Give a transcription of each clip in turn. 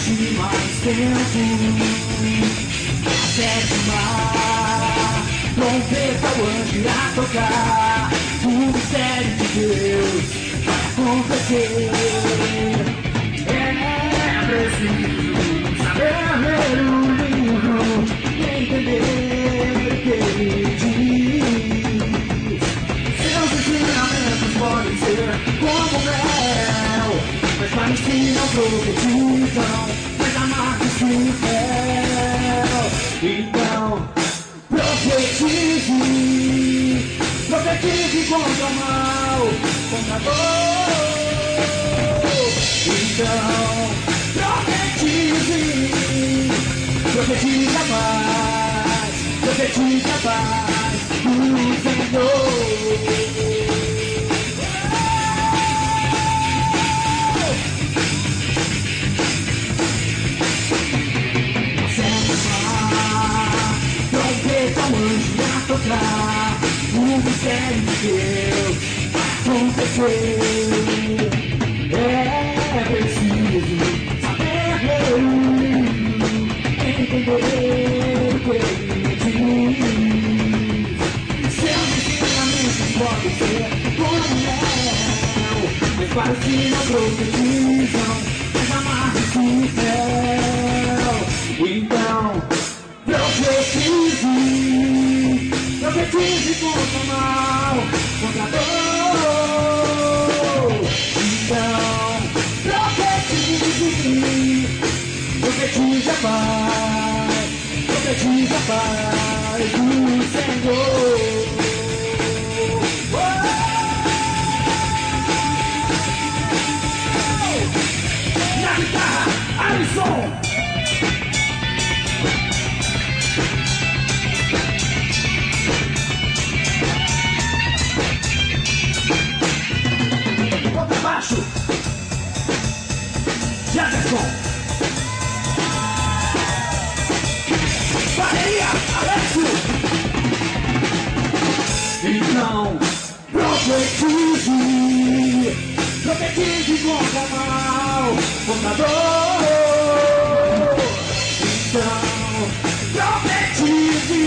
de mais tempo. Até demais, trompeta o anjo irá tocar. O mistério de Deus vai acontecer. É preciso saber ler o livro e entender o que ele diz. Seus ensinamentos podem ser como mel, mas parecidam, profetizam, mas amargos de fel. Então, profetize, profetize contra o mal, contra a dor. Então, profetize, profetize a paz, profetize a paz do Senhor. Trompeta o anjo irá tocar, o mistério de Deus vai acontecer. É preciso saber ler o livro, entender o que ele diz. Seus ensinamentos podem ser como mel, mas parecidam, profetizam, mas amargos de fel. Então, profetize, profetize contra o mal, contra a dor. Então, profetize, profetize a paz, profetize a paz do Senhor. Na guitarra, Alisson. Baixo, Jefferson, bateria, Alexio. Então, profetize, profetize contra o mal, contra a dor. Então, profetize,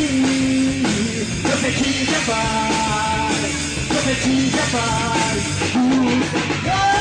profetize a paz, profetize a paz.